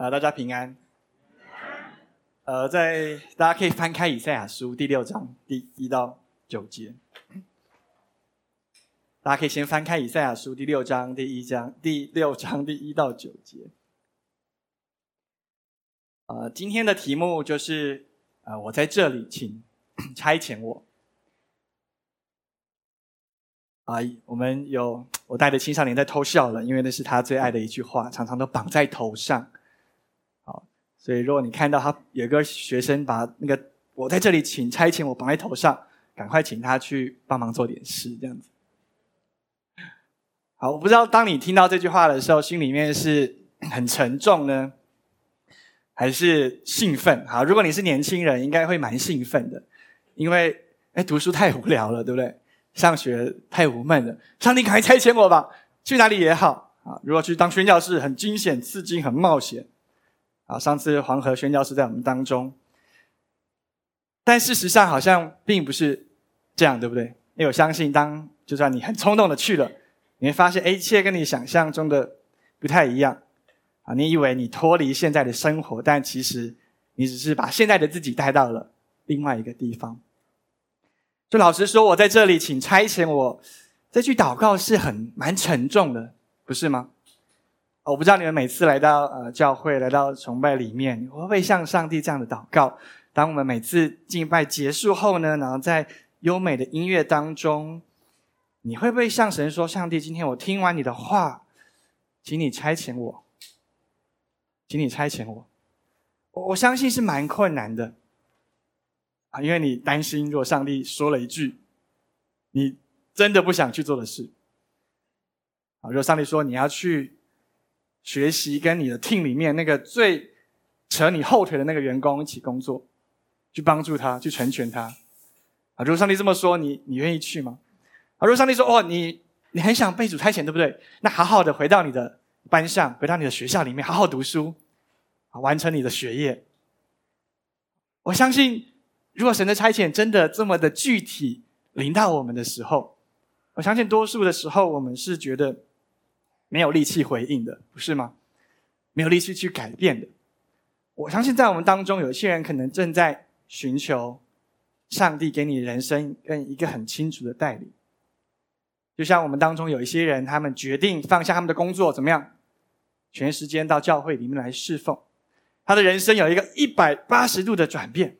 大家平安。大家可以翻开以赛亚书第6章第1到9节。大家可以先翻开以赛亚书第6章第1到9节。今天的题目就是我在这里，请差遣我。我带的青少年在偷笑了，因为那是他最爱的一句话，常常都绑在头上。所以如果你看到他有个学生把那个我在这里请差遣我绑在头上，赶快请他去帮忙做点事，这样子。好，我不知道当你听到这句话的时候，心里面是很沉重呢，还是兴奋？好，如果你是年轻人，应该会蛮兴奋的，因为读书太无聊了，对不对？上学太无闷了，上帝赶快差遣我吧，去哪里也好。如果去当宣教士，很惊险刺激，很冒险。上次黄河宣教士在我们当中，但事实上好像并不是这样，对不对？因为我相信就算你很冲动的去了，你会发现一切跟你想象中的不太一样。你以为你脱离现在的生活，但其实你只是把现在的自己带到了另外一个地方。就老实说，我在这里请差遣我，这句祷告是蛮沉重的，不是吗？我不知道你们每次来到教会，来到崇拜里面，你会不会像上帝这样的祷告？当我们每次敬拜结束后呢，然后在优美的音乐当中，你会不会向神说，上帝，今天我听完你的话，请你差遣我，请你差遣我。我相信是蛮困难的，因为你担心如果上帝说了一句你真的不想去做的事，如果上帝说你要去学习跟你的 team 里面那个最扯你后腿的那个员工一起工作，去帮助他，去成全他。如果上帝这么说，你愿意去吗？如果上帝说你很想被主差遣，对不对？那好好的回到你的班上，回到你的学校里面，好好读书，完成你的学业。我相信如果神的差遣真的这么的具体临到我们的时候，我相信多数的时候我们是觉得没有力气回应的，不是吗？没有力气去改变的。我相信在我们当中有一些人可能正在寻求上帝给你人生跟一个很清楚的带领。就像我们当中有一些人，他们决定放下他们的工作，怎么样？全时间到教会里面来侍奉。他的人生有一个180度的转变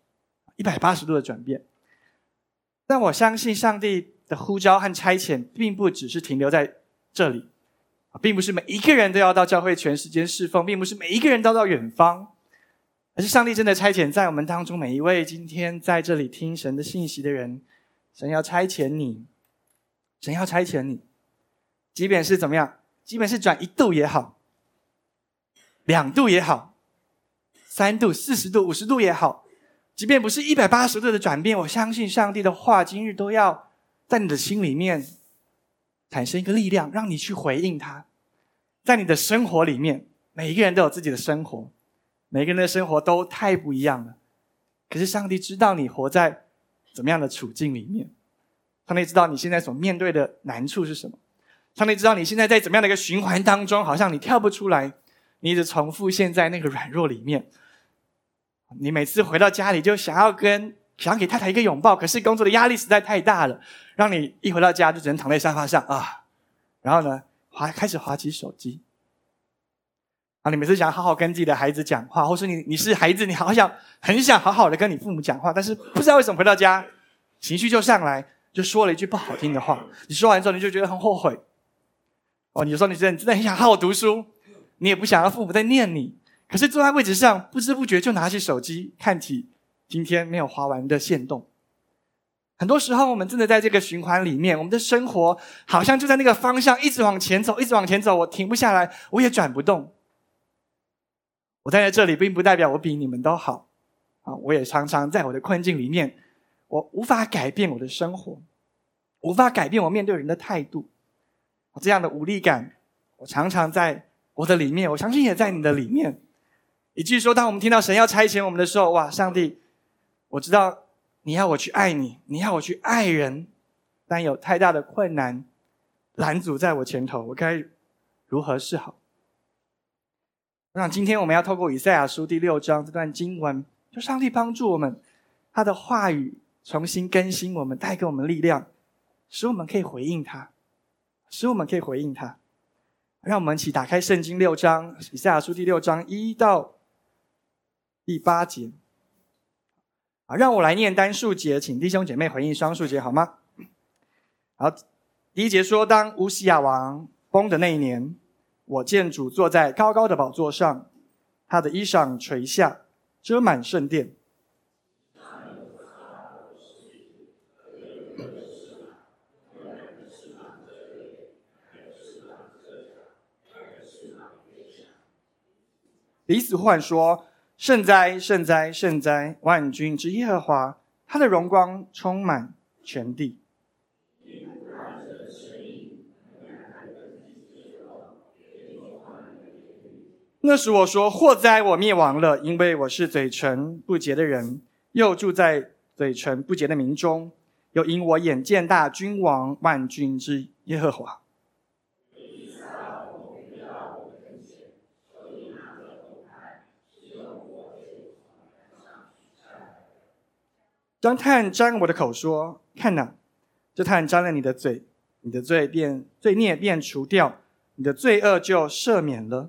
，180度的转变。但我相信上帝的呼召和差遣并不只是停留在这里，并不是每一个人都要到教会全时间侍奉，并不是每一个人都到远方，而是上帝真的差遣在我们当中每一位今天在这里听神的信息的人。神要差遣你，神要差遣你，即便是怎么样，即便是转1度也好，2度也好，3度、40度、50度也好，即便不是180度的转变，我相信上帝的话今日都要在你的心里面产生一个力量，让你去回应他。在你的生活里面，每一个人都有自己的生活，每一个人的生活都太不一样了。可是上帝知道你活在怎么样的处境里面，上帝知道你现在所面对的难处是什么，上帝知道你现在在怎么样的一个循环当中，好像你跳不出来，你一直重复陷在那个软弱里面。你每次回到家里就想要给太太一个拥抱，可是工作的压力实在太大了，让你一回到家就只能躺在沙发上然后呢开始滑起手机。你每次想好好跟自己的孩子讲话，或是你是孩子，你很想好好的跟你父母讲话，但是不知道为什么回到家情绪就上来，就说了一句不好听的话。你说完之后你就觉得很后悔。有时候你真的很想好好读书，你也不想让父母再念你，可是坐在位置上不知不觉就拿起手机看起今天没有滑完的限动。很多时候我们真的在这个循环里面，我们的生活好像就在那个方向一直往前走，一直往前走，我停不下来，我也转不动。我站在这里并不代表我比你们都好，我也常常在我的困境里面，我无法改变我的生活，无法改变我面对人的态度。这样的无力感，我常常在我的里面，我相信也在你的里面。以至于说，当我们听到神要差遣我们的时候，哇，上帝，我知道你要我去爱你，你要我去爱人，但有太大的困难拦阻在我前头，我该如何是好？ 我想今天我们要透过以赛亚书第6章这段经文，就上帝帮助我们，他的话语重新更新我们，带给我们力量，使我们可以回应他，让我们一起打开圣经6章，以赛亚书第6章1到第8节。让我来念单数节，请弟兄姐妹回应双数节好吗？好，第1节说，当乌西亚王崩的那一年，我见主坐在高高的宝座上，他的衣裳垂下，遮满圣殿。彼此呼喊说，圣哉，圣哉，圣哉，万军之耶和华，他的荣光充满全地。那时我说，祸哉，我灭亡了，因为我是嘴唇不洁的人，又住在嘴唇不洁的民中，又因我眼见大君王，万军之耶和华。将炭沾我的口说，看哪，这炭沾了你的嘴，你的罪孽便除掉，你的罪恶就赦免了。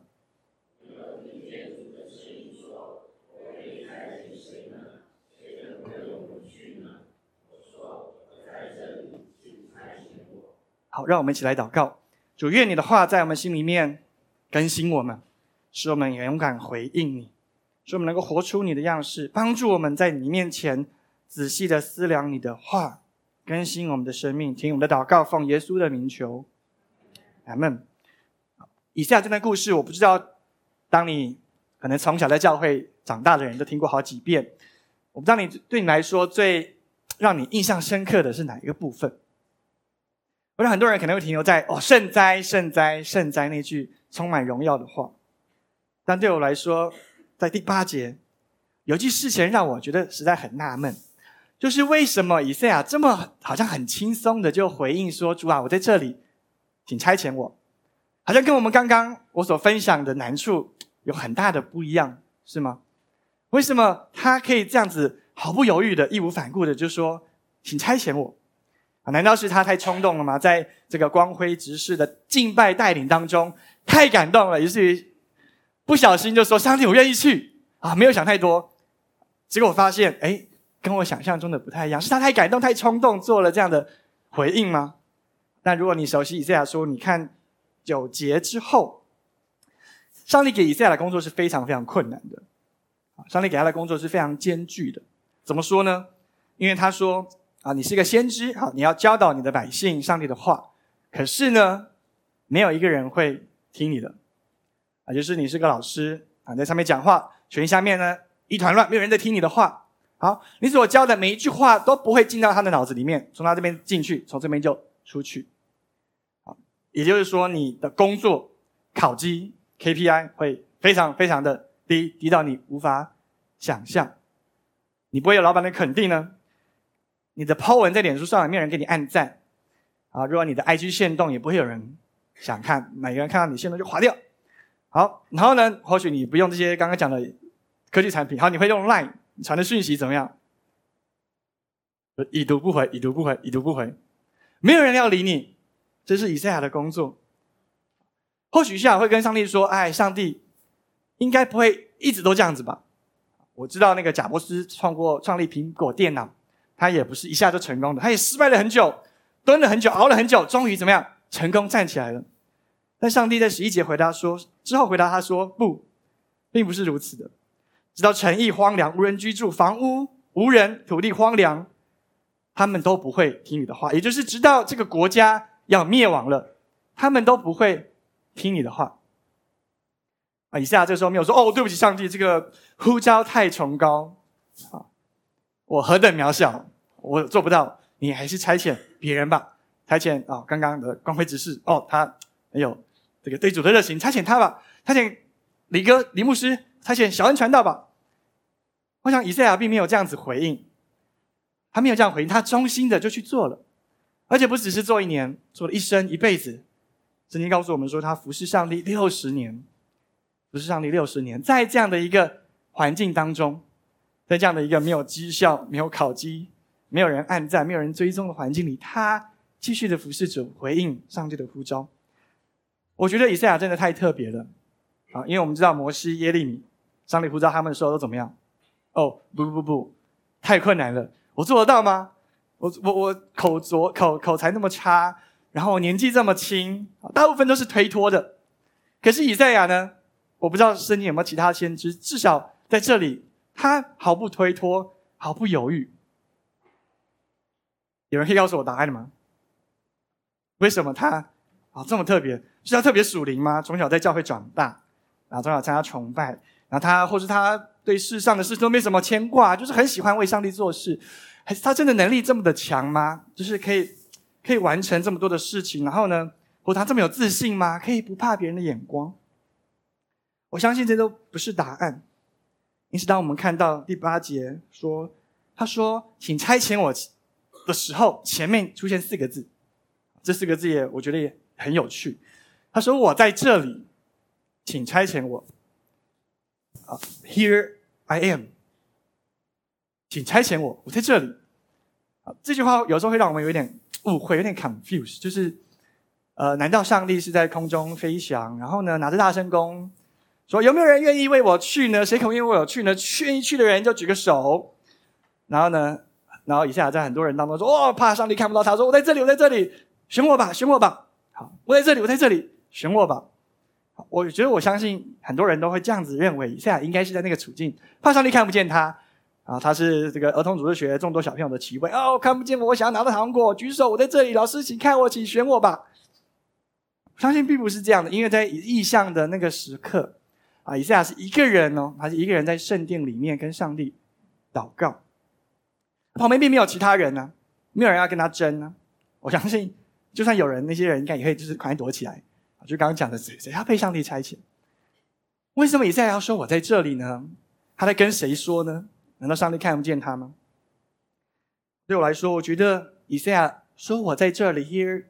好，让我们一起来祷告。主，愿你的话在我们心里面更新我们，使我们勇敢回应你，使我们能够活出你的样式，帮助我们在你面前仔细的思量你的话，更新我们的生命。听我们的祷告，奉耶稣的名求，阿们。以下这段故事，我不知道当你可能从小在教会长大的人都听过好几遍，我不知道对你来说最让你印象深刻的是哪一个部分。我想很多人可能会停留在圣哉，圣哉，圣哉那句充满荣耀的话，但对我来说，在第8节有一句事情让我觉得实在很纳闷，就是为什么以赛亚这么好像很轻松的就回应说，主啊，我在这里，请差遣我，好像跟我们刚刚我所分享的难处有很大的不一样，是吗？为什么他可以这样子毫不犹豫的义无反顾的就说，请差遣我？难道是他太冲动了吗？在这个光辉执事的敬拜带领当中太感动了，以至于不小心就说，上帝，我愿意去没有想太多。结果我发现跟我想象中的不太一样，是他太感动太冲动做了这样的回应吗？但如果你熟悉以赛亚书，你看9节之后，上帝给以赛亚的工作是非常非常困难的，上帝给他的工作是非常艰巨的。怎么说呢？因为他说你是一个先知，你要教导你的百姓上帝的话，可是呢，没有一个人会听你的，就是你是个老师在上面讲话，群下面呢一团乱，没有人在听你的话。好，你所教的每一句话都不会进到他的脑子里面，从他这边进去，从这边就出去。好，也就是说，你的工作考绩 KPI 会非常非常的低到你无法想象。你不会有老板的肯定呢，你的 po 文在脸书上也没有人给你按赞如果你的 IG 限动也不会有人想看，每个人看到你限动就划掉。好，然后呢，或许你不用这些刚刚讲的科技产品，好，你会用 LINE， 你传的讯息怎么样？已读不回，已读不回，已读不回，没有人要理你，这是以赛亚的工作。或许以赛亚会跟上帝说，上帝应该不会一直都这样子吧？我知道那个贾伯斯创立苹果电脑，他也不是一下就成功的，他也失败了很久，蹲了很久，熬了很久，终于怎么样？成功站起来了。但上帝在11节之后回答他说，不，并不是如此的。直到城邑荒凉，无人居住，房屋无人，土地荒凉，他们都不会听你的话。也就是直到这个国家要灭亡了，他们都不会听你的话。以赛亚这时候没有说，对不起上帝，这个呼召太崇高我何等渺小，我做不到，你还是差遣别人吧，差遣刚刚的光辉执事他没有这个对主的热情，差遣他吧，差遣李牧师，差遣小恩传道吧。我想以赛亚并没有这样子回应，他没有这样回应，他忠心的就去做了，而且不只是做1年，做了一生一辈子。圣经告诉我们说，他服侍上帝60年。 不是上帝60年，在这样的一个环境当中，在这样的一个没有绩效、没有考绩、没有人按赞、没有人追踪的环境里，他继续的服侍主，回应上帝的呼召。我觉得以赛亚真的太特别了啊！因为我们知道摩西、耶利米，上帝呼召他们的时候都怎么样？哦，不，太困难了，我做得到吗？我口才那么差，然后我年纪这么轻，大部分都是推脱的。可是以赛亚呢？我不知道圣经有没有其他先知，至少在这里，他毫不推脱，毫不犹豫。有人可以告诉我答案吗？为什么他这么特别？是他特别属灵吗？从小在教会长大，然后从小参加崇拜，然后或是他对世上的事都没什么牵挂，就是很喜欢为上帝做事。还是他真的能力这么的强吗？就是可以完成这么多的事情，然后呢，或他这么有自信吗？可以不怕别人的眼光？我相信这都不是答案。因此当我们看到第8节说，他说请差遣我的时候，前面出现4个字，这4个字我觉得也很有趣。他说我在这里，请差遣我。Here I am， 请差遣我在这里。这句话有时候会让我们有点误会，有点 confuse， 就是难道上帝是在空中飞翔，然后呢拿着大声公说有没有人愿意为我去呢？谁肯愿意为我去呢？愿意去的人就举个手。然后以赛亚在很多人当中说怕上帝看不到他，说我在这里，我在这里，选我吧，选我吧。好，我在这里，我在这里，选我吧。我觉得我相信很多人都会这样子认为，以赛亚应该是在那个处境，怕上帝看不见他他是这个儿童主日学众多小朋友的旗位看不见我想要拿到糖果，举手，我在这里，老师请看我，请选我吧。我相信并不是这样的，因为在异象的那个时刻以赛亚是一个人他是一个人在圣殿里面跟上帝祷告，旁边并没有其他人没有人要跟他争我相信就算有人，那些人应该也会就是赶快躲起来。就刚刚讲的谁要被上帝差遣？为什么以赛亚要说我在这里呢？他在跟谁说呢？难道上帝看不见他吗？对我来说，我觉得以赛亚说我在这里 Here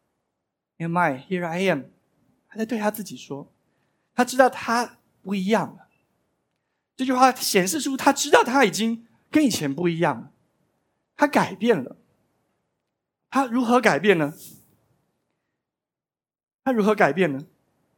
am I, Here I am， 他在对他自己说，他知道他不一样了。这句话显示出他知道他已经跟以前不一样了，他改变了。他如何改变呢？他如何改变呢？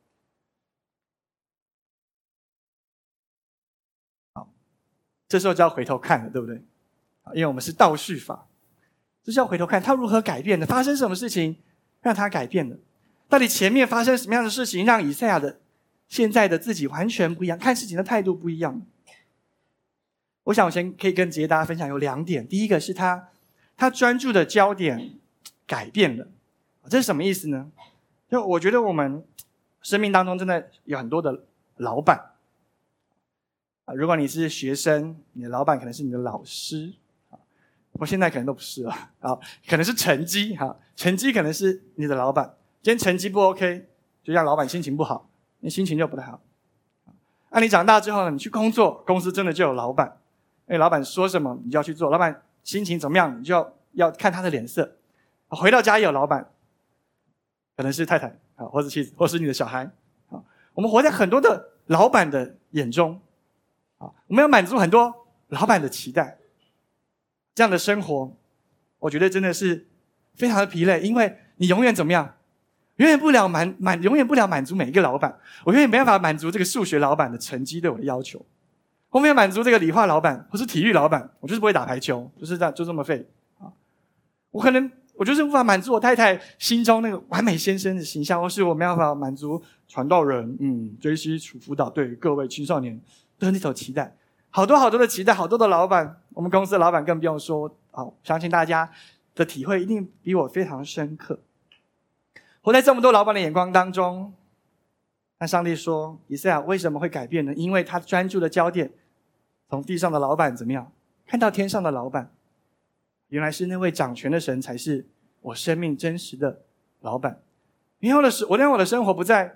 好，这时候就要回头看了，对不对？因为我们是倒叙法，就是要回头看他如何改变的，发生什么事情让他改变的？到底前面发生什么样的事情让以赛亚的现在的自己完全不一样，看事情的态度不一样？我想我先可以跟大家分享有2点。第一个是他专注的焦点改变了，这是什么意思呢？就我觉得我们生命当中真的有很多的老板如果你是学生，你的老板可能是你的老师我现在可能都不是了可能是成绩成绩可能是你的老板。今天成绩不 OK， 就让老板心情不好，你心情就不太好。你长大之后呢，你去工作，公司真的就有老板，老板说什么你就要去做，老板心情怎么样你就要看他的脸色。回到家也有老板，可能是太太或是妻子，或是你的小孩我们活在很多的老板的眼中我们要满足很多老板的期待。这样的生活我觉得真的是非常的疲累，因为你永远怎么样，永远不了满足每一个老板。我永远没办法满足这个数学老板的成绩对我的要求，我没有满足这个理化老板或是体育老板，我就是不会打排球，就是这样，就这么废我就是无法满足我太太心中那个完美先生的形象，或是我没办法满足传道人JC 辅导对各位青少年的那种期待。好多的期待，好多的老板，我们公司的老板更不用说相信大家的体会一定比我非常深刻。活在这么多老板的眼光当中，那上帝说以赛亚为什么会改变呢？因为他专注的焦点从地上的老板怎么样看到天上的老板，原来是那位掌权的神才是我生命真实的老板。因为我让我的生活不在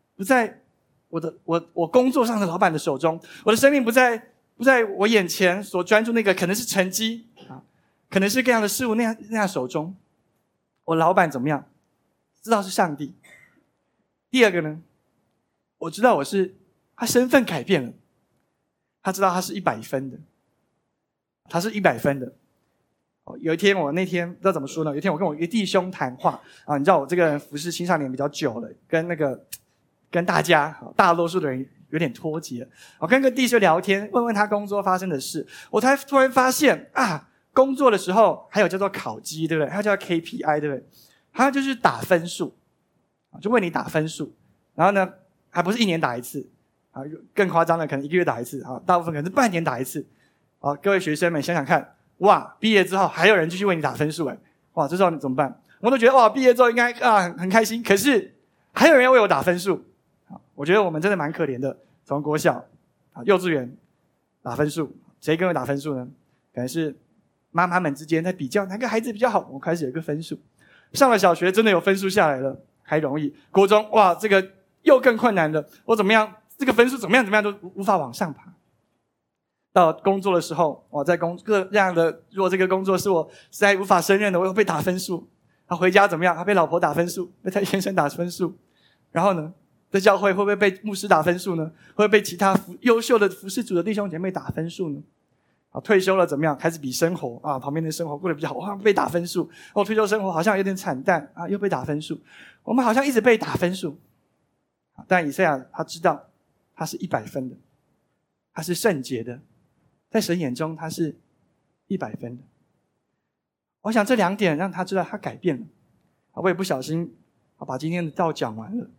我工作上的老板的手中，我的生命不在我眼前所专注那个可能是成绩可能是各样的事物那样手中。我老板怎么样？知道是上帝。第二个呢，我知道我是他身份改变了，他知道他是100分的，他是100分的。有一天那天不知道怎么说呢，有一天我跟我一个弟兄谈话啊，你知道我这个人服侍青少年比较久了，跟大家大多数的人有点脱节。我跟个弟兄聊天，问问他工作发生的事，我才突然发现啊，工作的时候还有叫做考绩，对不对？还有叫 KPI， 对不对？还有就是打分数，就为你打分数，然后呢，还不是1年打一次啊，更夸张的可能1个月打一次啊，大部分可能是半年打一次。啊，各位学生们想想看，哇，毕业之后还有人继续为你打分数，哇，这时候你怎么办？我都觉得哇，毕业之后应该很开心，可是还有人要为我打分数。我觉得我们真的蛮可怜的，从国小幼稚园打分数，谁跟我打分数呢？可能是妈妈们之间在比较哪个孩子比较好，我开始有一个分数。上了小学真的有分数下来了，还容易。国中哇，这个又更困难了，我怎么样，这个分数怎么样都无法往上爬。到工作的时候，我在各样的，如果这个工作是我实在无法胜任的，我又被打分数。回家怎么样？他被老婆打分数，被他先生打分数。然后呢，在教会会不会被牧师打分数呢？会不会被其他优秀的服侍主的弟兄姐妹打分数呢？退休了怎么样？开始比生活啊，旁边的生活过得比较好，哇，被打分数。退休生活好像有点惨淡啊，又被打分数。我们好像一直被打分数。但以赛亚他知道，他是100分的，他是圣洁的，在神眼中他是100分的。我想这2点让他知道他改变了。我也不小心把今天的道讲完了。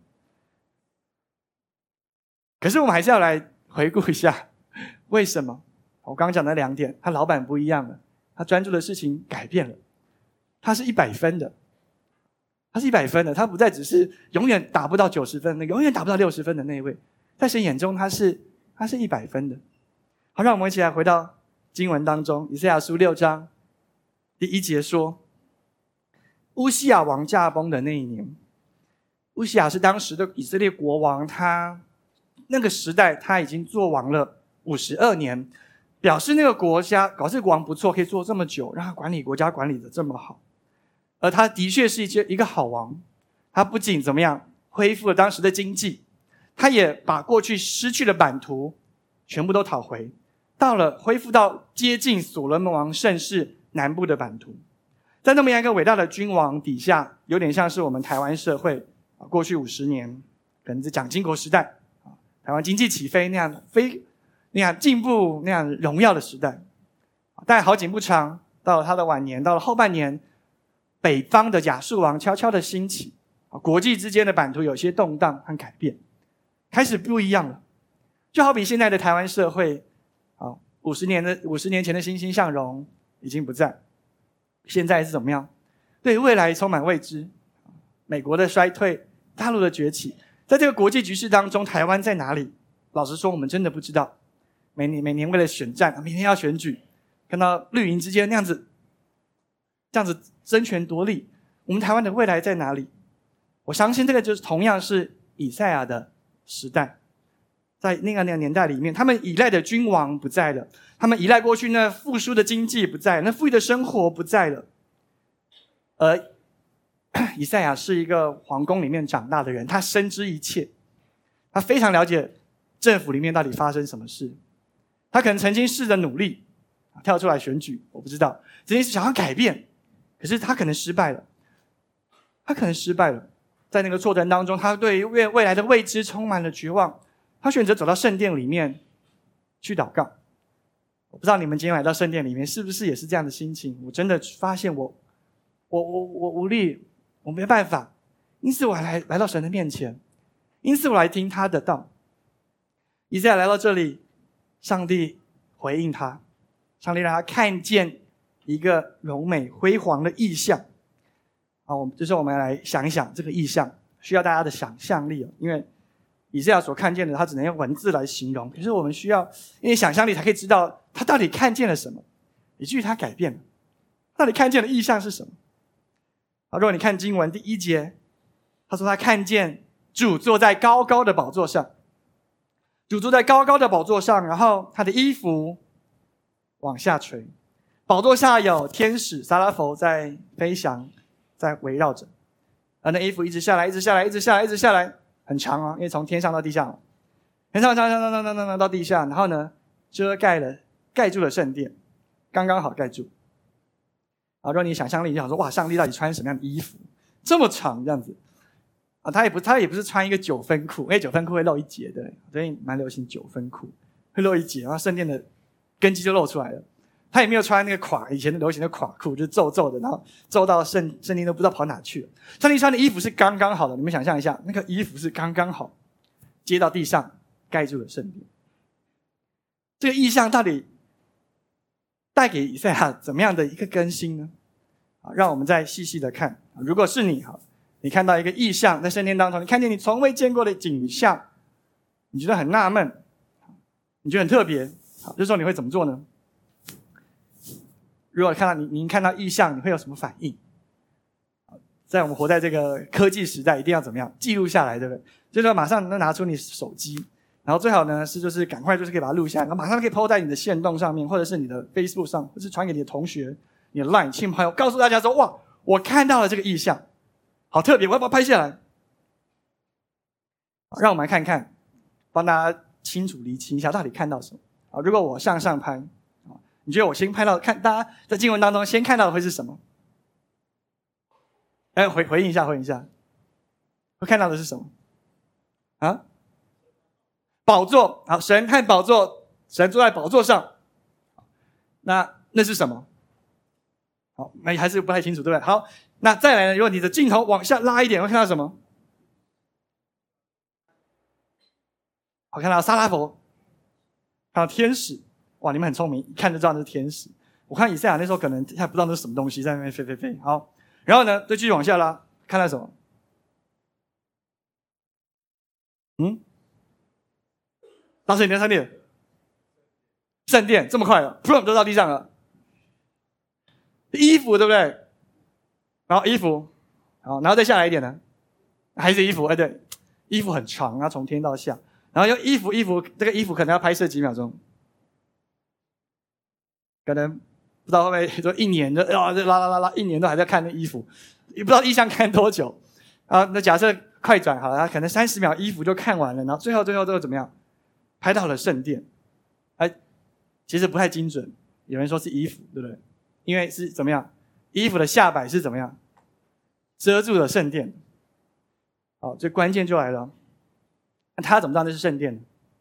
可是我们还是要来回顾一下，为什么？我刚刚讲的2点，他老板不一样了，他专注的事情改变了，他是100分的，他是100分的，他不再只是永远达不到90分，永远达不到60分的那一位，在神眼中他是100分的。好，让我们一起来回到经文当中，以赛亚书6章第1节说，乌西雅王驾崩的那一年，乌西雅是当时的以色列国王，他那个时代他已经做王了52年，表示那个国家搞这个国王不错，可以做这么久，让他管理国家管理的这么好。而他的确是一个好王，他不仅怎么样恢复了当时的经济，他也把过去失去的版图全部都讨回，恢复到接近所罗门王盛世南部的版图。在那么样一个伟大的君王底下，有点像是我们台湾社会过去50年可能是蒋经国时代，台湾经济起飞那样进步那样荣耀的时代。但好景不长，到了他的晚年，到了后半年，北方的亚述王悄悄的兴起，国际之间的版图有些动荡和改变，开始不一样了。就好比现在的台湾社会，50年前的欣欣向荣已经不在，现在是怎么样？对未来充满未知，美国的衰退，大陆的崛起，在这个国际局势当中，台湾在哪里？老实说，我们真的不知道。每年为了选战，明天要选举，看到绿营之间这样子争权夺利，我们台湾的未来在哪里？我相信这个就是同样是以赛亚的时代，在那个年代里面，他们依赖的君王不在了，他们依赖过去那复苏的经济不在了，那富裕的生活不在了。而以赛亚是一个皇宫里面长大的人，他深知一切，他非常了解政府里面到底发生什么事。他可能曾经试着努力跳出来选举，我不知道，曾经想要改变，可是他可能失败了。在那个挫折当中，他对未来的未知充满了绝望，他选择走到圣殿里面去祷告。我不知道你们今天来到圣殿里面是不是也是这样的心情？我真的发现我无力，我没办法，因此我来到神的面前，因此我来听他的道。以赛亚来到这里，上帝回应他，上帝让他看见一个柔美辉煌的意象。就是我们来想一想这个意象，需要大家的想象力，因为以赛亚所看见的他只能用文字来形容，可是我们需要因为想象力才可以知道他到底看见了什么，以至于他改变了。到底看见的意象是什么？如果你看经文第1节，他说他看见主坐在高高的宝座上，主坐在高高的宝座上，然后他的衣服往下垂，宝座下有天使撒拉弗在飞翔，在围绕着，而那衣服一直下来，很长因为从天上到地上。 上到地下，然后呢盖住了圣殿，刚刚好盖住。如果你想象力就想说，哇，上帝到底穿什么样的衣服，这么长这样子他也不是穿一个9分裤，因为9分裤会露一截的，所以蛮流行9分裤，会露一截，然后圣殿的根基就露出来了。他也没有穿那个以前的流行的垮裤，就是皱皱的，然后皱到圣经都不知道跑哪去了。上帝穿的衣服是刚刚好的，你们想象一下，那个衣服是刚刚好接到地上，盖住了圣殿。这个意象到底带给以赛亚怎么样的一个更新呢？让我们再细细的看。如果是你看到一个意象在圣殿当中，你看见你从未见过的景象，你觉得很纳闷，你觉得很特别，这时候你会怎么做呢？如果您看到意象，你会有什么反应？在我们活在这个科技时代，一定要怎么样记录下来，对不对？就是马上能拿出你手机，然后最好呢就是赶快可以把它录下来，然后马上可以 po 在你的限动上面，或者是你的 Facebook 上，或是传给你的同学、你的 Line 亲朋友，告诉大家说：哇，我看到了这个意象，好特别，我要把它拍下来。让我们来看看，帮大家清楚厘清一下到底看到什么。如果我向上拍，你觉得我先拍到大家在经文当中先看到的会是什么？回应一下，会看到的是什么？宝座。好，神和宝座，神坐在宝座上。那是什么？好，那还是不太清楚，对不对？好，那再来呢？如果你的镜头往下拉一点，会看到什么？我看到撒拉佛，看到天使。哇，你们很聪明，一看就知道那是天使。我看以赛亚那时候可能还不知道那是什么东西，在那边飞。好，然后呢，再继续往下拉，看到什么？当时你的圣殿这么快了，砰，都到地上了。衣服对不对？然后衣服，好，然后再下来一点呢，还是衣服。对，衣服很长啊，从天到下，然后用衣服，这个衣服可能要拍摄几秒钟。可能不知道会不会说1年的拉1年都还在看那衣服，也不知道意象看多久那假设快转好了，可能30秒衣服就看完了，然后最后都怎么样？拍到了圣殿。其实不太精准，有人说是衣服，对不对？因为是怎么样？衣服的下摆是怎么样？遮住了圣殿。好，这关键就来了。那他怎么知道那是圣殿呢？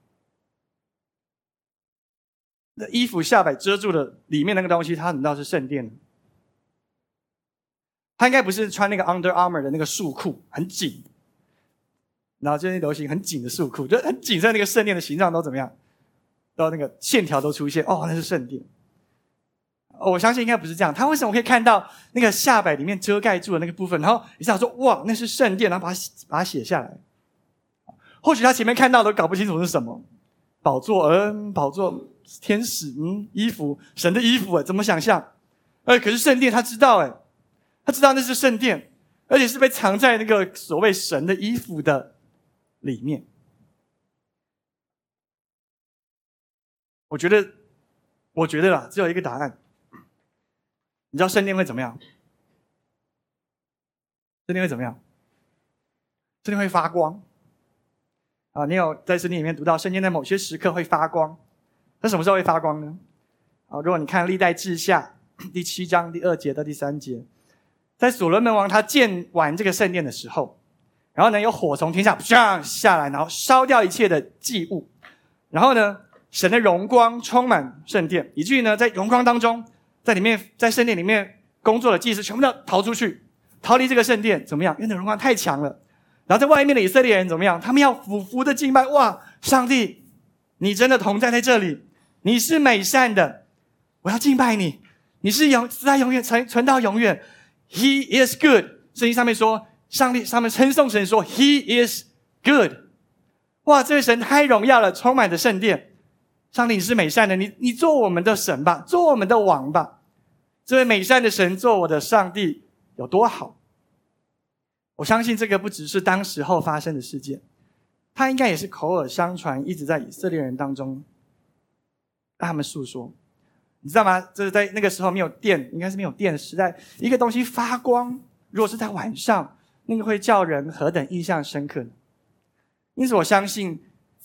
那衣服下摆遮住了里面那个东西，他怎么知道是圣殿呢？他应该不是穿那个 Under Armour 的那个束裤，很紧，然后最近流行很紧的束裤，就很紧，所以那个圣殿的形状都怎么样？到那个线条都出现，那是圣殿。我相信应该不是这样。他为什么可以看到那个下摆里面遮盖住的那个部分？然后以赛亚说：哇，那是圣殿，然后把它写下来。或许他前面看到都搞不清楚是什么，宝座，天使，衣服，神的衣服，怎么想象？可是圣殿他知道，他知道那是圣殿，而且是被藏在那个所谓神的衣服的里面。我觉得啦，只有一个答案。你知道圣殿会怎么样？圣殿会怎么样？圣殿会发光。你有在圣经里面读到圣殿在某些时刻会发光。那什么时候会发光呢？如果你看历代志下第7章第2节到第3节，在所罗门王他建完这个圣殿的时候，然后呢有火从天下下来，然后烧掉一切的祭物，然后呢神的荣光充满圣殿，以至于呢在荣光当中，在圣殿里面工作的祭司全部都逃出去，逃离这个圣殿。怎么样？因为那荣光太强了。然后在外面的以色列人怎么样？他们要俯伏的敬拜。哇，上帝，你真的同在在这里，你是美善的，我要敬拜你，你是在永远存到永远。He is good。圣经上面说，上帝上面称颂神说 He is good。哇，这位神太荣耀了，充满着圣殿。上帝，你是美善的，你做我们的神吧，做我们的王吧。这位美善的神做我的上帝有多好？我相信这个不只是当时候发生的事件，他应该也是口耳相传，一直在以色列人当中让他们诉说。你知道吗？这是在那个时候没有电，应该是没有电的时代，一个东西发光，如果是在晚上，那个会叫人何等印象深刻呢？因此我相信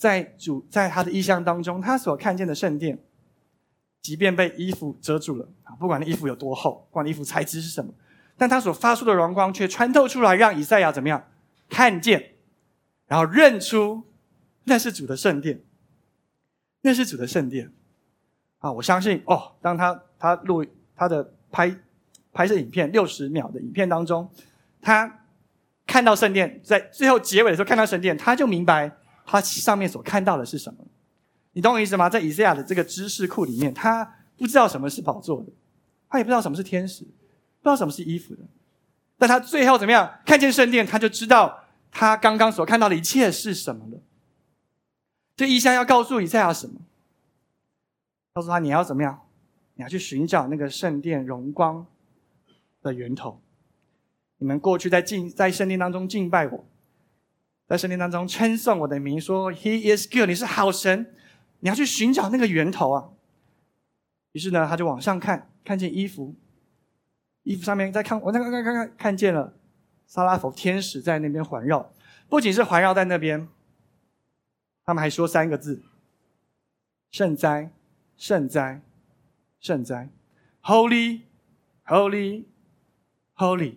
在他的意象当中，他所看见的圣殿，即便被衣服遮住了，不管那衣服有多厚，不管衣服材质是什么，但他所发出的荣光却穿透出来，让以赛亚怎么样看见，然后认出那是主的圣殿，那是主的圣殿我相信当他录他的拍摄影片60秒的影片当中，他看到圣殿，在最后结尾的时候看到圣殿，他就明白他上面所看到的是什么。你懂我意思吗？在以赛亚的这个知识库里面，他不知道什么是宝座的，他也不知道什么是天使，不知道什么是衣服的，但他最后怎么样看见圣殿，他就知道他刚刚所看到的一切是什么了。这异象要告诉以赛亚什么？告诉他你要怎么样？你要去寻找那个圣殿荣光的源头。你们过去在圣殿当中敬拜我，在圣殿当中称颂我的名，说 He is good， 你是好神，你要去寻找那个源头于是呢，他就往上看见衣服上面我看见了撒拉弗天使在那边环绕，不仅是环绕在那边，他们还说3个字：圣哉，圣哉，圣哉 ，Holy Holy Holy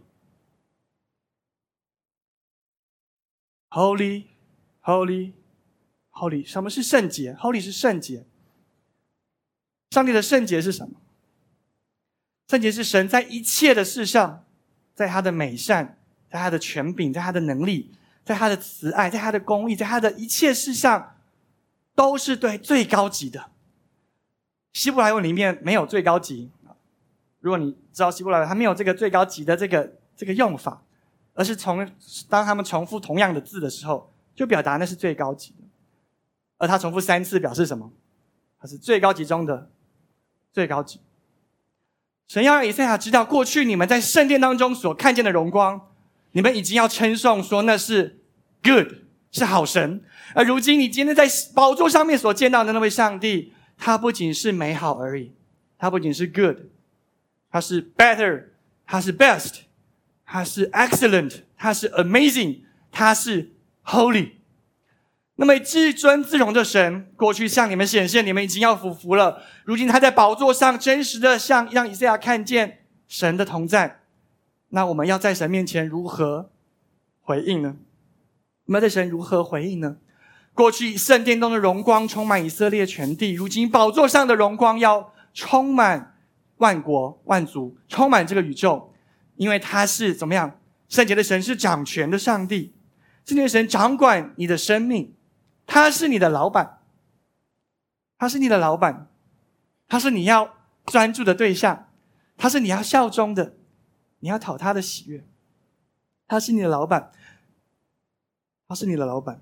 Holy Holy Holy。 什么是圣洁？ Holy 是圣洁。上帝的圣洁是什么？圣洁是神在一切的事上，在他的美善，在他的权柄，在他的能力，在他的慈爱，在他的公义，在他的一切事上，都是对最高级的。希伯来文里面没有最高级，如果你知道希伯来文，它没有这个最高级的这个用法，而是当他们重复同样的字的时候，就表达那是最高级的。而他重复3次表示什么？它是最高级中的最高级。神要让以赛亚知道，过去你们在圣殿当中所看见的荣光，你们已经要称颂说那是 good， 是好神。而如今你今天在宝座上面所见到的那位上帝，他不仅是美好而已，他不仅是 good， 他是 better， 他是 best， 他是 excellent， 他是 amazing， 他是 holy。 那么至尊自荣的神过去向你们显现，你们已经要俯伏了，如今他在宝座上真实的让以赛亚看见神的同在。那我们要在神面前如何回应呢？我们要在神如何回应呢？过去圣殿中的荣光充满以色列全地，如今宝座上的荣光要充满万国万族，充满这个宇宙。因为他是怎么样？圣洁的神是掌权的上帝，圣洁的神掌管你的生命，他是你的老板，他是你的老板，他是你要专注的对象，他是你要效忠的，你要讨他的喜悦，他是你的老板，他是你的老板。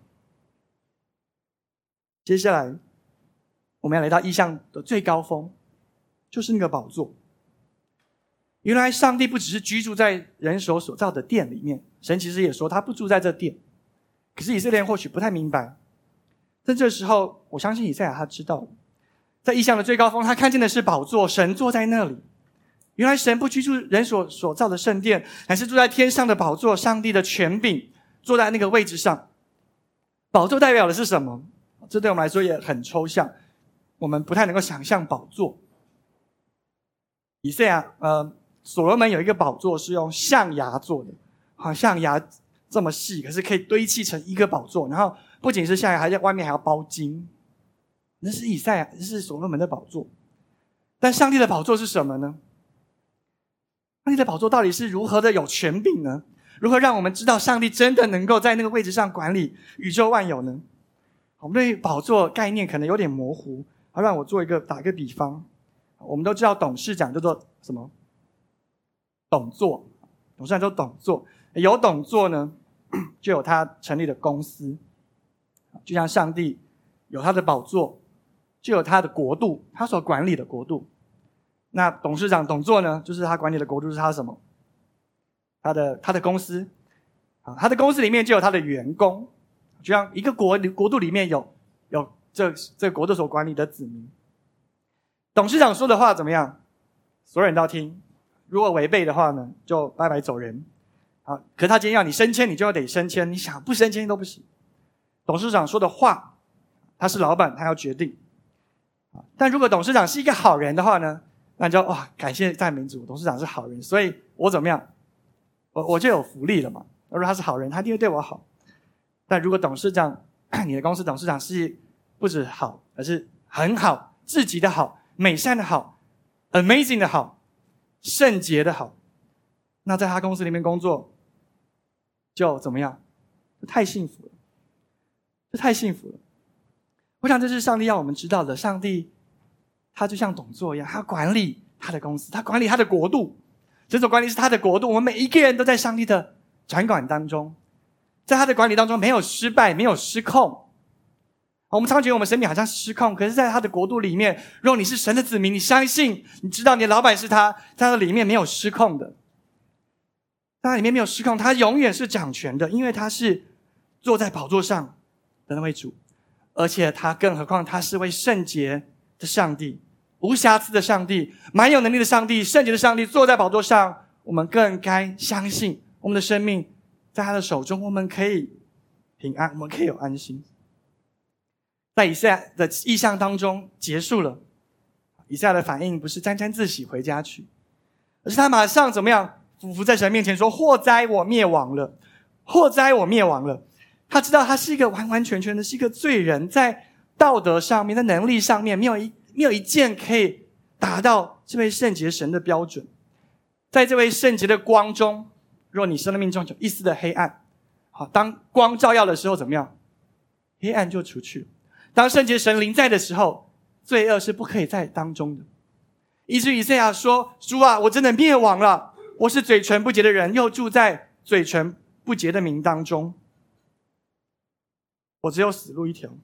接下来我们要来到异象的最高峰，就是那个宝座。原来上帝不只是居住在人手所造的殿里面，神其实也说他不住在这殿。可是以色列人或许不太明白，在这时候我相信以赛亚他知道了，在异象的最高峰，他看见的是宝座，神坐在那里。原来神不居住人所造的圣殿，乃是住在天上的宝座，上帝的权柄坐在那个位置上。宝座代表的是什么？这对我们来说也很抽象，我们不太能够想象宝座。以赛亚所罗门有一个宝座是用象牙做的，象牙这么细，可是可以堆砌成一个宝座，然后不仅是象牙，还在外面还要包金。那是以赛亚，这是所罗门的宝座。但上帝的宝座是什么呢？上帝的宝座到底是如何的有权柄呢？如何让我们知道上帝真的能够在那个位置上管理宇宙万有呢？我们对宝座概念可能有点模糊，让我打一个比方。我们都知道董事长叫做什么？董座。董事长叫董座。有董座呢，就有他成立的公司。就像上帝有他的宝座，就有他的国度，他所管理的国度。那董事长董座呢，就是他管理的国度是他的什么？他的公司。他的公司里面就有他的员工，就像一个国度里面有这个国度所管理的子民。董事长说的话怎么样？所有人都要听，如果违背的话呢，就拜拜走人。可是他今天要你升迁，你就得升迁，你想不升迁都不行。董事长说的话他是老板，他要决定。但如果董事长是一个好人的话呢，那就哇，感谢赞美主，董事长是好人，所以我怎么样，我就有福利了嘛。如果他是好人，他一定会对我好。但如果董事长，你的公司董事长是不止好，而是很好，至极的好，美善的好， amazing 的好，圣洁的好，那在他公司里面工作就怎么样？太幸福了，这太幸福了。我想这是上帝要我们知道的，上帝他就像董座一样，他管理他的公司，他管理他的国度，这种管理是他的国度，我们每一个人都在上帝的掌管当中，在他的管理当中没有失败，没有失控。我们常觉得我们生命好像失控，可是在他的国度里面，如果你是神的子民，你相信，你知道你的老板是他，在他的里面没有失控的，在他里面没有失控，他永远是掌权的，因为他是坐在宝座上的那位主，而且他更何况他是位圣洁的上帝，无瑕疵的上帝，蛮有能力的上帝，圣洁的上帝坐在宝座上，我们更该相信我们的生命在他的手中，我们可以平安，我们可以有安心。在以赛亚的意象当中结束了，以赛亚的反应不是沾沾自喜回家去，而是他马上怎么样，俯伏在神面前说，祸哉我灭亡了，祸哉我灭亡了。他知道他是一个完完全全的是一个罪人，在道德上面，在能力上面没有一件可以达到这位圣洁神的标准。在这位圣洁的光中，若你生命中有一丝的黑暗，好，当光照耀的时候怎么样？黑暗就除去了。当圣洁神临在的时候，罪恶是不可以在当中的。以至于以赛亚说，主啊，我真的灭亡了，我是嘴唇不洁的人，又住在嘴唇不洁的民当中，我只有死路一条。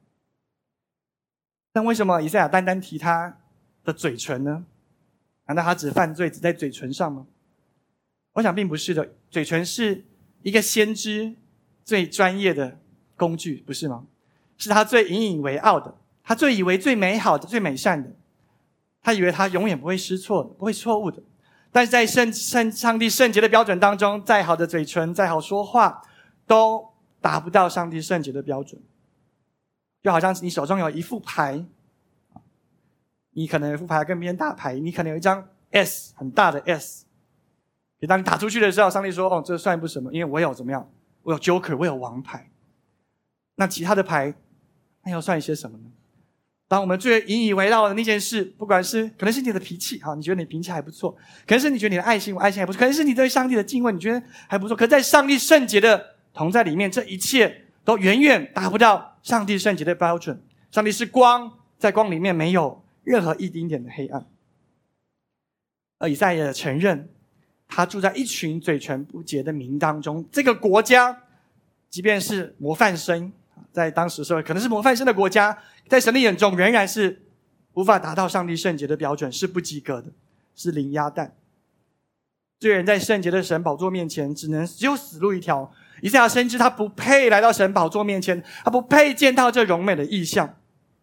但为什么以赛亚单单提他的嘴唇呢？难道他只犯罪只在嘴唇上吗？我想并不是的，嘴唇是一个先知最专业的工具，不是吗？是他最引以为傲的，他最以为最美好的，最美善的，他以为他永远不会失错的，不会错误的。但是在上帝圣洁的标准当中，再好的嘴唇，再好说话，都达不到上帝圣洁的标准。就好像你手中有一副牌，你可能有一副牌跟别人打牌，你可能有一张 S 很大的 S， 当你打出去的时候，上帝说，这算不什么，因为我有怎么样，我有 Joker， 我有王牌。那其他的牌那又算一些什么呢？当我们最引以为傲的那件事，不管是可能是你的脾气，你觉得你脾气还不错，可能是你觉得你的爱心还不错，可能是你对上帝的敬畏你觉得还不错，可在上帝圣洁的同在里面，这一切都远远达不到上帝圣洁的标准。上帝是光，在光里面没有任何一丁点的黑暗。而以赛亚也承认，他住在一群嘴唇不洁的民当中，这个国家即便是模范生，在当时社会可能是模范生的国家，在神的眼中仍然是无法达到上帝圣洁的标准，是不及格的，是零鸭蛋。罪人在圣洁的神宝座面前只有死路一条。以赛亚深知他不配来到神宝座面前，他不配见到这荣美的异象。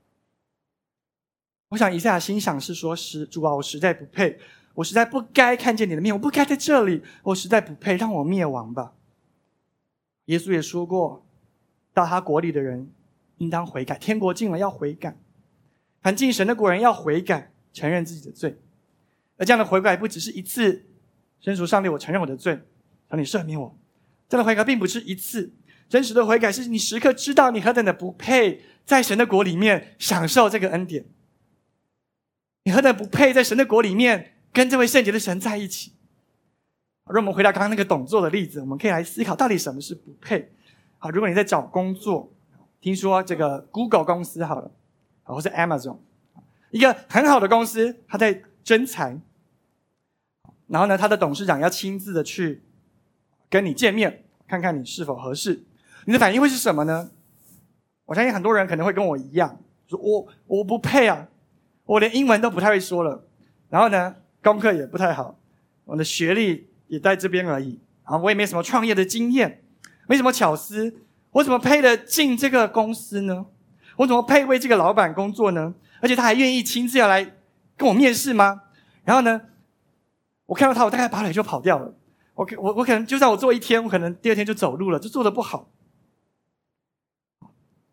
我想以赛亚心想是说，主啊，我实在不配，我实在不该看见你的面，我不该在这里，我实在不配，让我灭亡吧。耶稣也说过，到他国里的人应当悔改，天国近了要悔改，凡进神的国人要悔改，承认自己的罪。而这样的悔改不只是一次申诉上帝，我承认我的罪，求你赦免我。这样的悔改并不是一次，真实的悔改是你时刻知道你何等的不配在神的国里面享受这个恩典，你何等不配在神的国里面跟这位圣洁的神在一起。如果我们回到刚刚那个董座的例子，我们可以来思考到底什么是不配。好，如果你在找工作，听说这个 Google 公司好了，或是 Amazon， 一个很好的公司，他在征才，然后呢，他的董事长要亲自的去跟你见面，看看你是否合适，你的反应会是什么呢？我相信很多人可能会跟我一样，说我不配啊，我连英文都不太会说了，然后呢，功课也不太好，我的学历也在这边而已，然后我也没什么创业的经验，没什么巧思，我怎么配得进这个公司呢？我怎么配为这个老板工作呢？而且他还愿意亲自要来跟我面试吗？然后呢，我看到他，我大概拔腿就跑掉了。我可能就算我做一天，我可能第二天就走路了，就做得不好。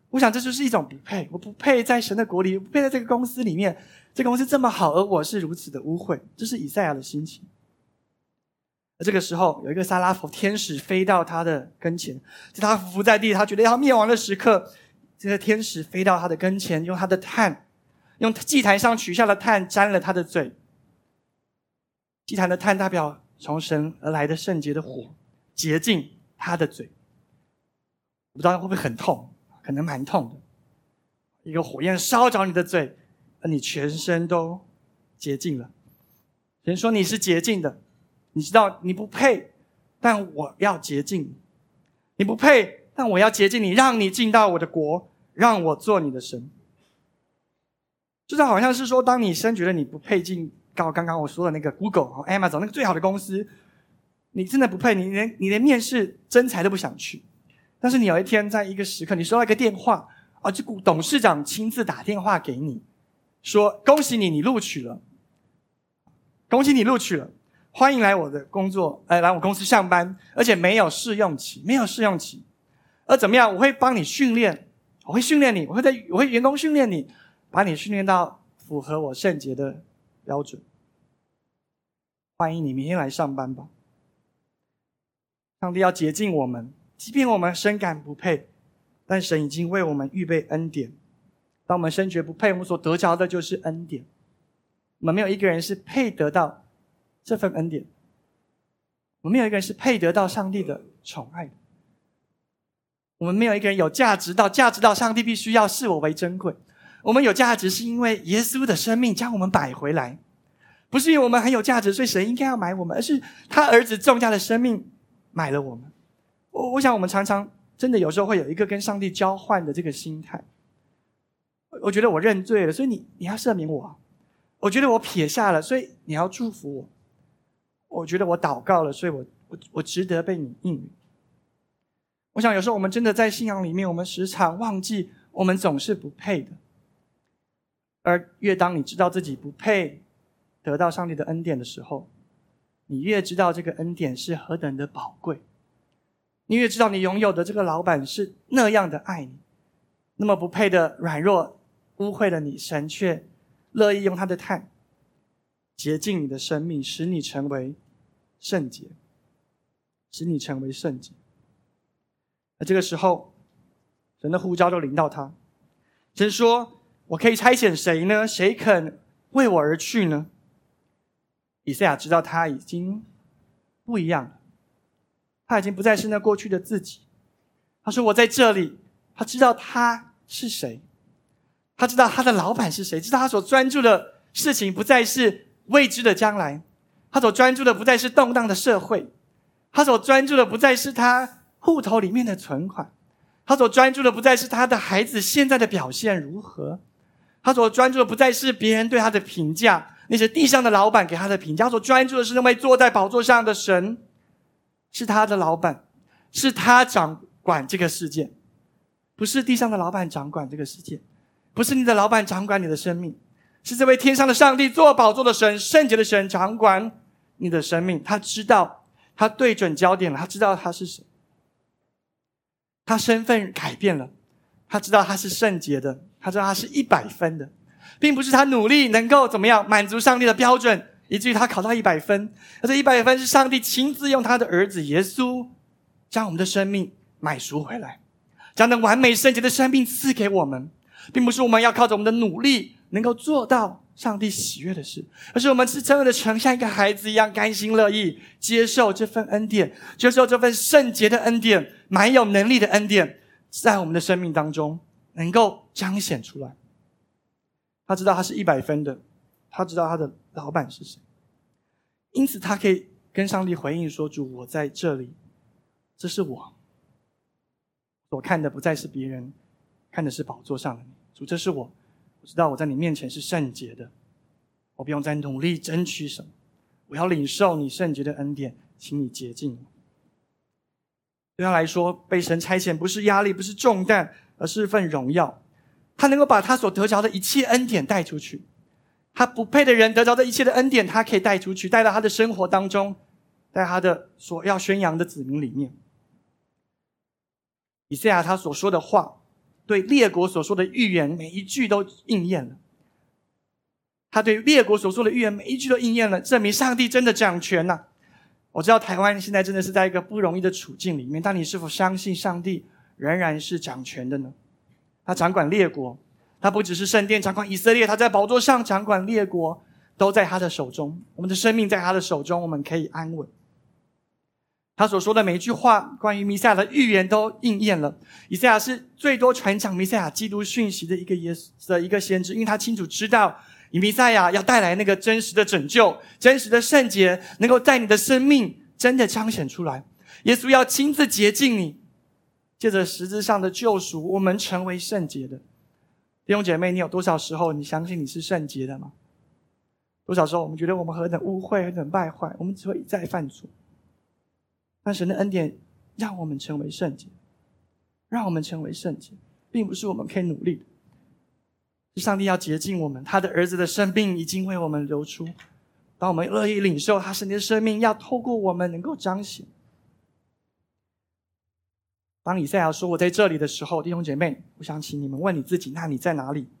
我想这就是一种不配，我不配在神的国里，我不配在这个公司里面，这个公司这么好，而我是如此的污秽，这是以赛亚的心情。而这个时候有一个撒拉弗天使飞到他的跟前，在他伏在地，他觉得要灭亡的时刻，这个天使飞到他的跟前，用他的炭，用祭坛上取下的炭沾了他的嘴。祭坛的炭代表从神而来的圣洁的火，洁净他的嘴。我不知道会不会很痛，可能蛮痛的。一个火焰烧着你的嘴，而你全身都洁净了。神说你是洁净的，你知道你不配，但我要洁净你。你不配，但我要洁净你，让你进到我的国，让我做你的神。就是好像是说，当你深觉得你不配进刚刚我说的那个 Google、Amazon 那个最好的公司，你真的不配，你连面试征才都不想去。但是你有一天在一个时刻，你收到一个电话，这董事长亲自打电话给你，说恭喜你，你录取了，恭喜你录取了，欢迎来我的工作，来我公司上班，而且没有试用期，而怎么样？我会帮你训练，我会训练你，我会员工训练你，把你训练到符合我圣洁的标准。欢迎你明天来上班吧。上帝要洁净我们，即便我们深感不配，但神已经为我们预备恩典。当我们深觉不配，我们所得着的就是恩典。我们没有一个人是配得到这份恩典，我们没有一个人是配得到上帝的宠爱的。我们没有一个人有价值到上帝必须要视我为珍贵。我们有价值是因为耶稣的生命将我们买回来，不是因为我们很有价值所以神应该要买我们，而是他儿子重价的生命买了我们。我想我们常常真的有时候会有一个跟上帝交换的这个心态。我觉得我认罪了，所以你要赦免我。我觉得我撇下了，所以你要祝福我。我觉得我祷告了，所以我值得被你应允。我想有时候我们真的在信仰里面，我们时常忘记我们总是不配的。而越当你知道自己不配得到上帝的恩典的时候，你越知道这个恩典是何等的宝贵，你越知道你拥有的这个老板是那样的爱你，那么不配的软弱污秽的你，神却乐意用他的炭洁净你的生命，使你成为圣洁，而这个时候神的呼召就临到他。神说，我可以差遣谁呢？谁肯为我而去呢？以赛亚知道他已经不一样了，他已经不再是那过去的自己。他说我在这里，他知道他是谁，他知道他的老板是谁，知道他所专注的事情不再是未知的将来，他所专注的不再是动荡的社会，他所专注的不再是他户头里面的存款，他所专注的不再是他的孩子现在的表现如何，他所专注的不再是别人对他的评价，那些地上的老板给他的评价，他所专注的是那位坐在宝座上的神，是他的老板，是他掌管这个世界，不是地上的老板掌管这个世界，不是你的老板掌管你的生命，是这位天上的上帝坐宝座的神，圣洁的神掌管你的生命。他知道，他对准焦点了，他知道他是谁，他身份改变了，他知道他是圣洁的，他知道他是100分的，并不是他努力能够怎么样满足上帝的标准，以至于他考到100分。而这100分是上帝亲自用他的儿子耶稣将我们的生命买赎回来，将那完美圣洁的生命赐给我们，并不是我们要靠着我们的努力能够做到上帝喜悦的事，而是我们是真的像一个孩子一样甘心乐意接受这份恩典，接受这份圣洁的恩典，蛮有能力的恩典，在我们的生命当中能够彰显出来。他知道他是100分的，他知道他的老板是谁，因此他可以跟上帝回应说，主，我在这里，这是我所看的不再是别人，看的是宝座上的你。主，这是我知道我在你面前是圣洁的，我不用再努力争取什么，我要领受你圣洁的恩典，请你洁净我。对他来说，被神差遣不是压力，不是重担，而是一份荣耀。他能够把他所得着的一切恩典带出去，他不配的人得着的一切的恩典，他可以带出去，带到他的生活当中，带他的所要宣扬的子民里面。以赛亚他所说的话， 对列国所说的预言每一句都应验了。他对列国所说的预言每一句都应验了，证明上帝真的掌权啊。我知道台湾现在真的是在一个不容易的处境里面，但你是否相信上帝仍然是掌权的呢？他掌管列国，他不只是圣殿掌管以色列，他在宝座上掌管列国，都在他的手中。我们的生命在他的手中，我们可以安稳。他所说的每一句话关于弥赛亚的预言都应验了。以赛亚是最多传讲弥赛亚基督讯息的一个先知，因为他清楚知道以弥赛亚要带来那个真实的拯救，真实的圣洁，能够在你的生命真的彰显出来。耶稣要亲自洁净你，借着十字上的救赎，我们成为圣洁的。弟兄姐妹，你有多少时候你相信你是圣洁的吗？多少时候我们觉得我们何等污秽，何等败坏，我们只会一再犯错。但神的恩典让我们成为圣洁，让我们成为圣洁，并不是我们可以努力的，是上帝要洁净我们，他的儿子的生命已经为我们流出。当我们乐意领受他神的生命，要透过我们能够彰显。当以赛亚说我在这里的时候，弟兄姐妹，我想请你们问你自己，那你在哪里？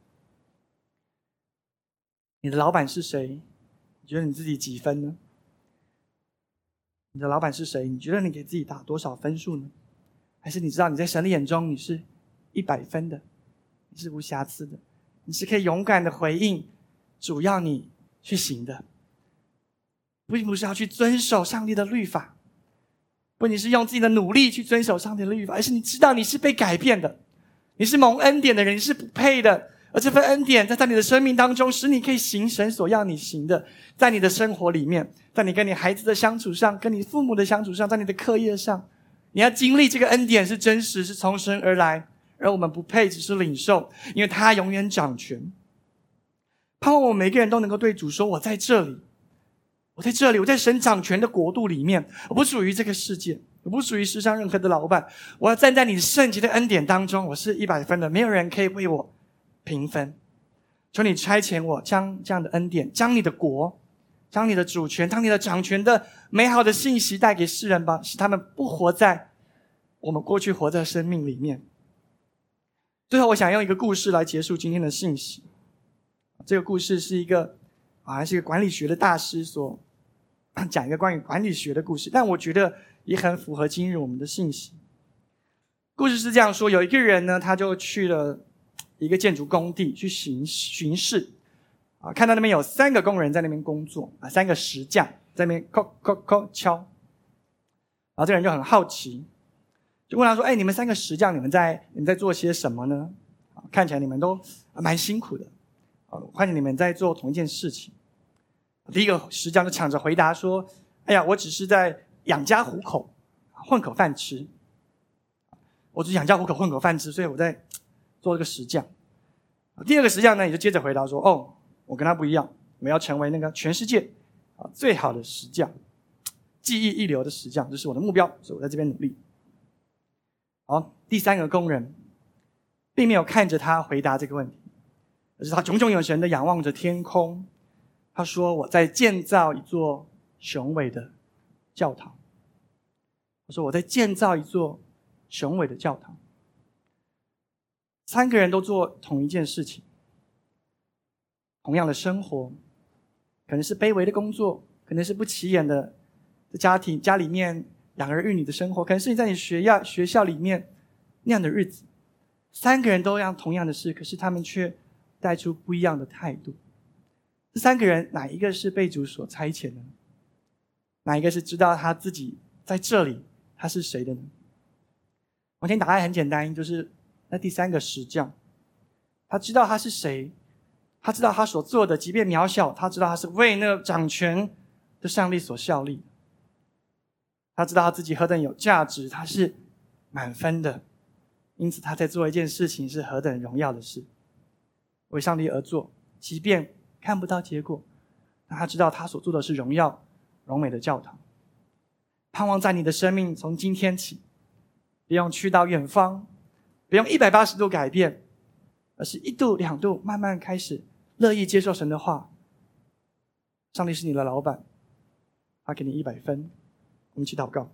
你的老板是谁？你觉得你自己几分呢？你的老板是谁？你觉得你给自己打多少分数呢？还是你知道你在神的眼中你是100分的，你是无瑕疵的，你是可以勇敢的回应主要你去行的，并不是要去遵守上帝的律法，不仅是用自己的努力去遵守上帝的律法，而是你知道你是被改变的，你是蒙恩典的人，你是不配的，而这份恩典在你的生命当中，使你可以行神所要你行的，在你的生活里面，在你跟你孩子的相处上，跟你父母的相处上，在你的课业上，你要经历这个恩典是真实，是从神而来，而我们不配只是领受，因为他永远掌权。盼望我们每个人都能够对主说，我在这里，我在这里，我在神掌权的国度里面，我不属于这个世界，我不属于世上任何的老板，我要站在你圣洁的恩典当中，我是100分的，没有人可以为我评分。求你差遣我，将这样的恩典，将你的国，将你的主权，将你的掌权的美好的信息带给世人吧，使他们不活在我们过去活在生命里面。最后我想用一个故事来结束今天的信息。这个故事是一个管理学的大师所讲一个关于管理学的故事，但我觉得也很符合今日我们的信息。故事是这样说，有一个人呢，他就去了一个建筑工地去巡视，看到那边有3个工人在那边工作，3个石匠在那边敲，然后这个人就很好奇，就问他说：“你们3个石匠，你们在做些什么呢？看起来你们都蛮辛苦的，我看见你们在做同一件事情。”第一个石匠就抢着回答说：“哎呀，我只是在养家糊口，混口饭吃。我只是养家糊口，混口饭吃，所以我在做这个石匠。”第二个石匠呢，也就接着回答说：“我跟他不一样，我要成为那个全世界最好的石匠，技艺一流的石匠，这是我的目标，所以我在这边努力。”好，第3个工人并没有看着他回答这个问题，而是他炯炯有神的仰望着天空。他说：“我在建造一座雄伟的教堂。”他说：“我在建造一座雄伟的教堂。”3个人都做同一件事情，同样的生活，可能是卑微的工作，可能是不起眼的家庭，家里面养儿育女的生活，可能是你在你学校里面那样的日子。3个人都让同样的事，可是他们却带出不一样的态度。这3个人哪一个是被主所差遣的呢？哪一个是知道他自己在这里他是谁的呢？我今天答案很简单，就是那第3个石匠，他知道他是谁，他知道他所做的即便渺小，他知道他是为那掌权的上帝所效力，他知道他自己何等有价值，他是满分的，因此他在做一件事情是何等荣耀的事，为上帝而做，即便看不到结果，但他知道他所做的是荣耀荣美的教堂。盼望在你的生命从今天起，不用去到远方，不用180度改变，而是1度2度慢慢开始乐意接受神的话。上帝是你的老板，他给你100分。我们一起祷告。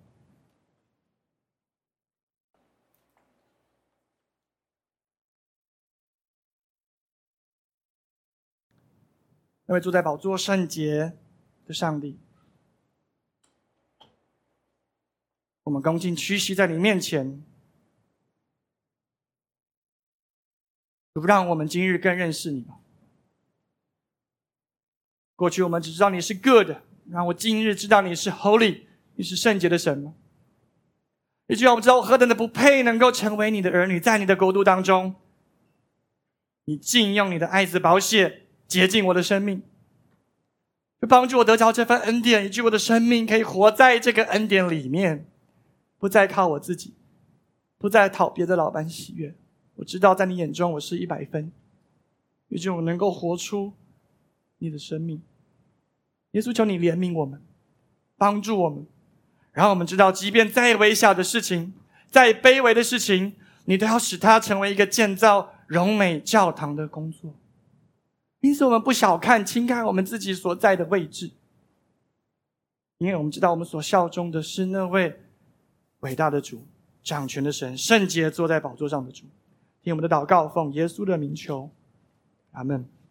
那位坐在宝座圣洁的上帝，我们恭敬屈膝在你面前，主，让我们今日更认识你吧。过去我们只知道你是 good， 让我今日知道你是 holy， 你是圣洁的神吗？以至于我们知道我何等的不配能够成为你的儿女，在你的国度当中，你尽用你的爱子宝血洁净我的生命，就帮助我得着这份恩典，以至于我的生命可以活在这个恩典里面，不再靠我自己，不再讨别的老板喜悦。我知道在你眼中我是100分，以至于我能够活出你的生命。耶稣，求你怜悯我们，帮助我们，让我们知道即便再微小的事情，再卑微的事情，你都要使它成为一个建造荣美教堂的工作。因此我们不小看轻看我们自己所在的位置，因为我们知道我们所效忠的是那位伟大的主，掌权的神，圣洁坐在宝座上的主。听我们的祷告，奉耶稣的名求，阿们。